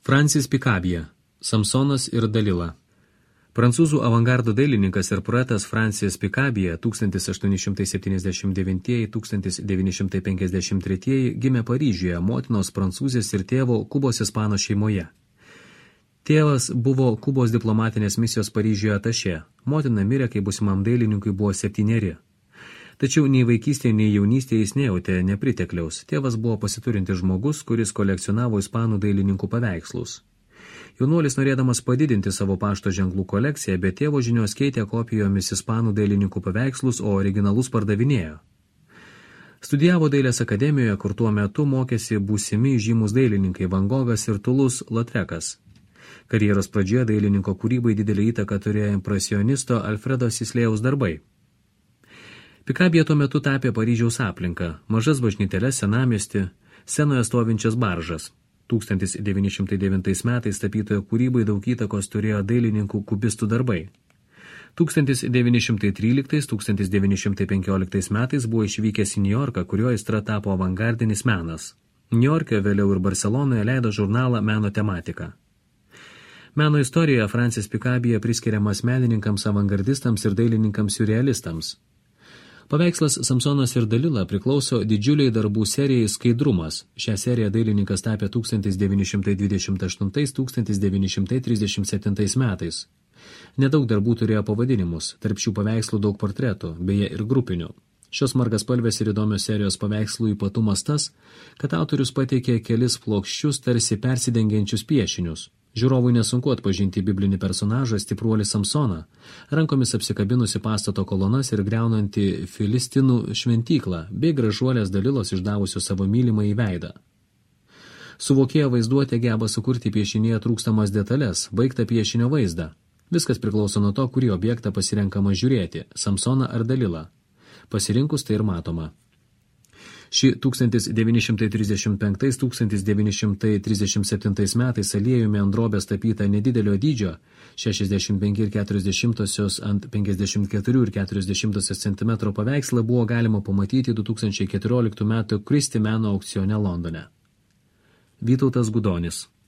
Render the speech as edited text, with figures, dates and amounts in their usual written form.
Francis Picabia, Samsonas ir Dalila. Prancūzų avangardo dailininkas ir poetas Francis Picabia 1879–1953 gimė Paryžiuje motinos prancūzės ir tėvo Kubos ispano šeimoje. Tėvas buvo Kubos diplomatinės misijos Paryžiuje atašė, motina mirė, kai būsimam dailininkui buvo 7. Tačiau nei vaikystėje, nei jaunystėje jis nejautė nepritekliaus. Tėvas buvo pasiturintis žmogus, kuris kolekcionavo ispanų dailininkų paveikslus. Jaunuolis norėdamas padidinti savo pašto ženklų kolekciją, bet tėvo žinios keitė kopijomis ispanų dailininkų paveikslus, o originalus pardavinėjo. Studijavo dailės akademijoje, kur tuo metu mokėsi būsimi žymus dailininkai Van Gogas ir Toulouse Lautrecas. Karjeros pradžioje dailininko kūrybai didelį įtaką turėjo impresionisto Alfredo Sislėjaus darbai. Picabia tuo metu tapė Paryžiaus aplinką, mažas bažnyteles senamiestį, scenoje stovinčias baržas. 1909 metais tapytojo kūrybai daug įtakos turėjo dailininkų kubistų darbai. 1913–1915 metais buvo išvykęs į Niujorką, kurio aistra tapo avangardinis menas. Niujorke, vėliau ir Barcelonoje leido žurnalą Meno tematika. Meno istorijoje Francis Picabia priskiriamas menininkams avangardistams ir dailininkams siurrealistams. Paveikslas Samsonas ir Dalila priklauso didžiuliai darbų serijai Skaidrumas. Šią seriją dailininkas tapė 1928–1937 metais. Nedaug darbų turėjo pavadinimus, tarp šių paveikslų daug portretų, beje ir grupinių. Šios margaspalvės ir įdomios serijos paveikslų ypatumas tas, kad autorius pateikė kelis plokščius, tarsi persidengiančius piešinius. Žiūrovui nesunku atpažinti biblinį personažą stipruolį Samsoną, rankomis apsikabinusi pastato kolonas ir griaunanti Filistinų šventyklą, bei gražuolės Dalilos išdavusios savo mylimą į veidą. Suvokėjo vaizduotė geba sukurti piešinėje trūkstamas detalės, baigtą piešinio vaizdą. Viskas priklauso nuo to, kurį objektą pasirenkama žiūrėti – Samsoną ar Dalilą. Pasirinkus tai ir matoma. Ši 1935–1937 metais aliejumi ant drobės tapyta nedidelio dydžio 65,4 ant 54,4 cm paveikslą buvo galima pamatyti 2014 m. Christie meno aukcione Londone. Vytautas Gudonis.